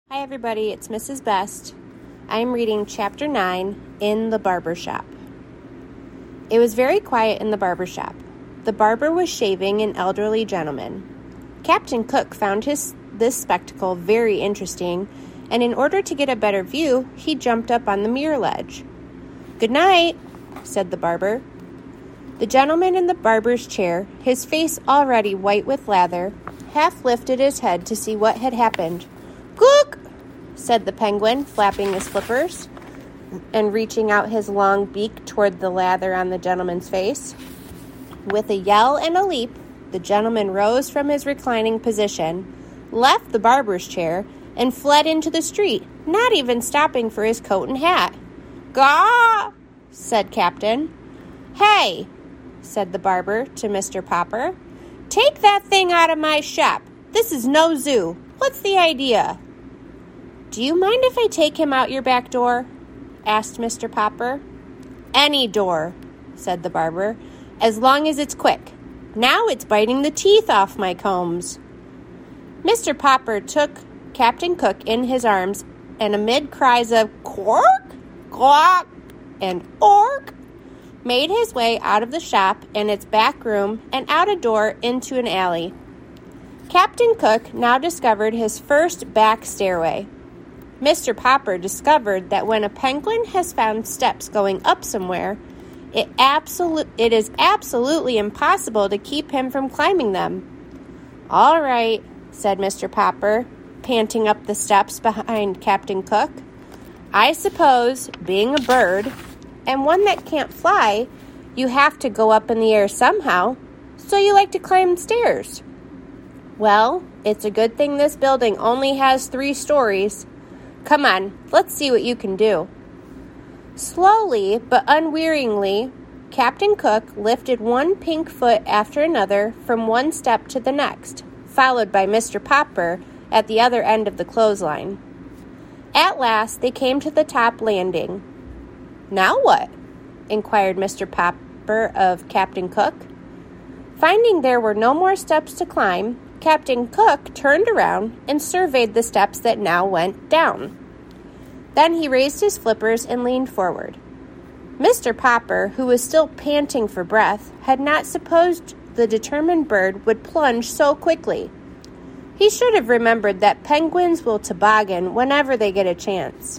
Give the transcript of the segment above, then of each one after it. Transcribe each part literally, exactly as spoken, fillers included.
Hi everybody, it's Missus Best. I'm reading Chapter nine, In the Barber Shop. It was very quiet in the barber shop. The barber was shaving an elderly gentleman. Captain Cook found his this spectacle very interesting, and in order to get a better view, he jumped up on the mirror ledge. "Good night," said the barber. The gentleman in the barber's chair, his face already white with lather, half lifted his head to see what had happened. "Cook!" said the penguin, flapping his flippers and reaching out his long beak toward the lather on the gentleman's face. With a yell and a leap, the gentleman rose from his reclining position, left the barber's chair, and fled into the street, not even stopping for his coat and hat. "Gaw!" said Captain. "Hey!" said the barber to Mister Popper. "Take that thing out of my shop. This is no zoo. What's the idea?" "Do you mind if I take him out your back door?" asked Mister Popper. "Any door," said the barber, "as long as it's quick. Now it's biting the teeth off my combs." Mister Popper took Captain Cook in his arms, and amid cries of "Quark, quack," and "Ork," made his way out of the shop and its back room and out a door into an alley. Captain Cook now discovered his first back stairway. Mister Popper discovered that when a penguin has found steps going up somewhere, it absolute it is absolutely impossible to keep him from climbing them. "All right," said Mister Popper, panting up the steps behind Captain Cook. "I suppose, being a bird, and one that can't fly, you have to go up in the air somehow, so you like to climb stairs. Well, it's a good thing this building only has three stories. Come on, let's see what you can do." Slowly but unwearyingly, Captain Cook lifted one pink foot after another from one step to the next, followed by Mister Popper at the other end of the clothesline. At last, they came to the top landing. "Now what?" inquired Mister Popper of Captain Cook. Finding there were no more steps to climb, Captain Cook turned around and surveyed the steps that now went down. Then he raised his flippers and leaned forward. Mister Popper, who was still panting for breath, had not supposed the determined bird would plunge so quickly. He should have remembered that penguins will toboggan whenever they get a chance.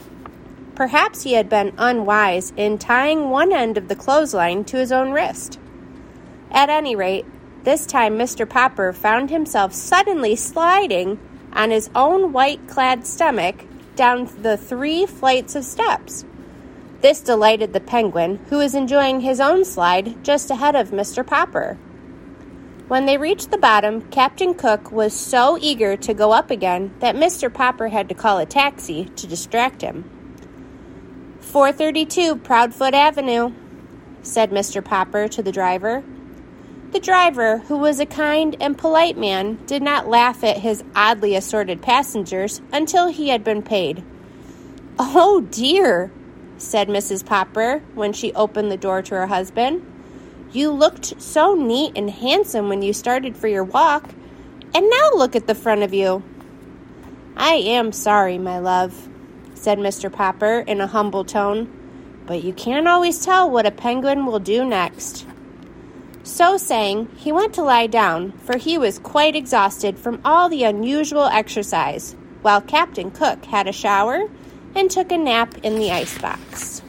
Perhaps he had been unwise in tying one end of the clothesline to his own wrist. At any rate, this time Mister Popper found himself suddenly sliding on his own white-clad stomach down the three flights of steps. This delighted the penguin, who was enjoying his own slide just ahead of Mister Popper. When they reached the bottom, Captain Cook was so eager to go up again that Mister Popper had to call a taxi to distract him. four thirty-two Proudfoot Avenue, said Mister Popper to the driver. The driver, who was a kind and polite man, did not laugh at his oddly assorted passengers until he had been paid. "Oh, dear," said Missus Popper when she opened the door to her husband. "You looked so neat and handsome when you started for your walk, and now look at the front of you." "I am sorry, my love," said Mister Popper in a humble tone, "but you can't always tell what a penguin will do next." So saying, he went to lie down, for he was quite exhausted from all the unusual exercise, while Captain Cook had a shower and took a nap in the icebox.